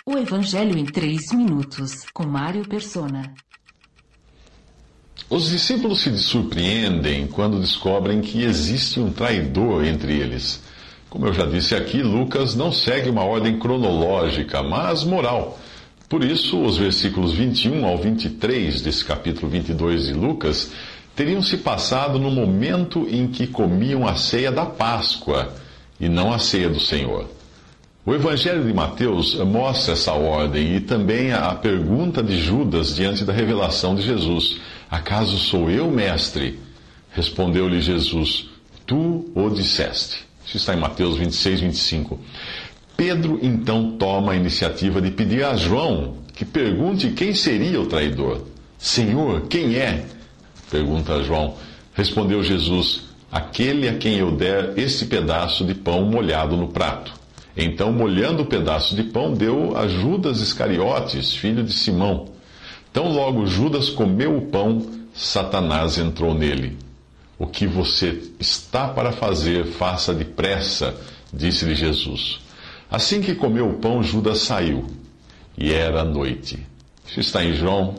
O Evangelho em 3 minutos, com Mário Persona. Os discípulos se surpreendem quando descobrem que existe um traidor entre eles. Como eu já disse aqui, Lucas não segue uma ordem cronológica, mas moral. Por isso, os versículos 21 ao 23 desse capítulo 22 de Lucas teriam se passado no momento em que comiam a ceia da Páscoa e não a ceia do Senhor. O Evangelho de Mateus mostra essa ordem e também a pergunta de Judas diante da revelação de Jesus. Acaso sou eu, mestre? Respondeu-lhe Jesus, tu o disseste. Isso está em Mateus 26, 25. Pedro então toma a iniciativa de pedir a João que pergunte quem seria o traidor. Senhor, quem é? Pergunta João. Respondeu Jesus, aquele a quem eu der este pedaço de pão molhado no prato. Então, molhando o pedaço de pão, deu a Judas Iscariotes, filho de Simão. Tão logo Judas comeu o pão, Satanás entrou nele. O que você está para fazer, faça depressa, disse-lhe Jesus. Assim que comeu o pão, Judas saiu, e era noite. Isso está em João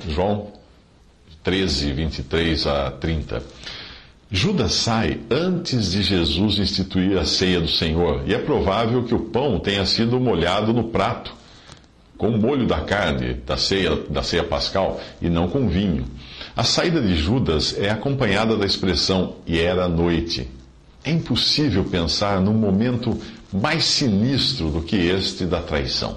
13, 23 a 30. Judas sai antes de Jesus instituir a ceia do Senhor, e é provável que o pão tenha sido molhado no prato, com o molho da carne da ceia pascal, e não com vinho. A saída de Judas é acompanhada da expressão, e era noite. É impossível pensar num momento mais sinistro do que este da traição.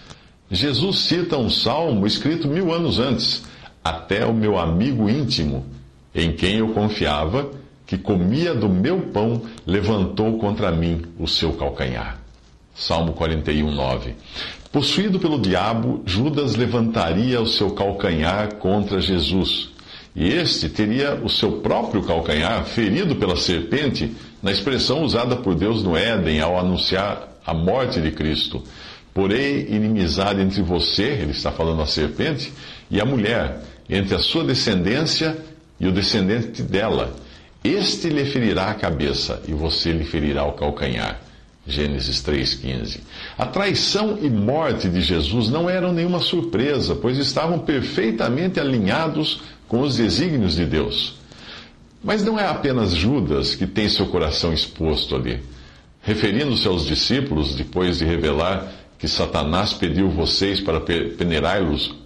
Jesus cita um salmo escrito 1000 anos antes, até o meu amigo íntimo, em quem eu confiava, que comia do meu pão, levantou contra mim o seu calcanhar. Salmo 41, 9. Possuído pelo diabo, Judas levantaria o seu calcanhar contra Jesus. E este teria o seu próprio calcanhar ferido pela serpente, na expressão usada por Deus no Éden ao anunciar a morte de Cristo. Porém, inimizade entre você, ele está falando a serpente, e a mulher, entre a sua descendência e o descendente dela. Este lhe ferirá a cabeça, e você lhe ferirá o calcanhar. Gênesis 3,15. A traição e morte de Jesus não eram nenhuma surpresa, pois estavam perfeitamente alinhados com os desígnios de Deus. Mas não é apenas Judas que tem seu coração exposto ali. Referindo-se aos discípulos, depois de revelar que Satanás pediu vocês para peneirá-los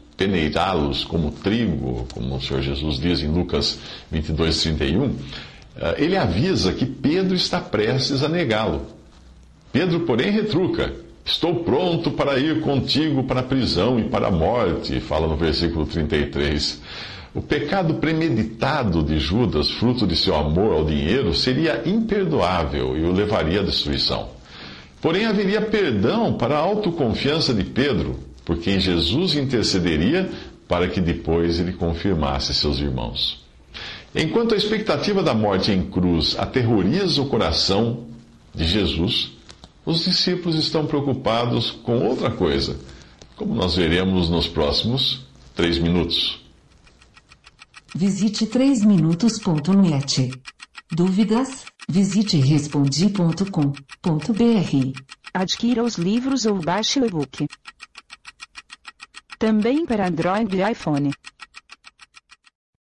como trigo, como o Senhor Jesus diz em Lucas 22, 31, ele avisa que Pedro está prestes a negá-lo. Pedro, porém, retruca, estou pronto para ir contigo para a prisão e para a morte, fala no versículo 33. O pecado premeditado de Judas, fruto de seu amor ao dinheiro, seria imperdoável e o levaria à destruição. Porém, haveria perdão para a autoconfiança de Pedro, por quem Jesus intercederia para que depois ele confirmasse seus irmãos. Enquanto a expectativa da morte em cruz aterroriza o coração de Jesus, os discípulos estão preocupados com outra coisa, como nós veremos nos próximos 3 minutos. Visite 3minutos.net. Dúvidas? Visite respondi.com.br. Adquira os livros ou baixe o e-book. Também para Android e iPhone.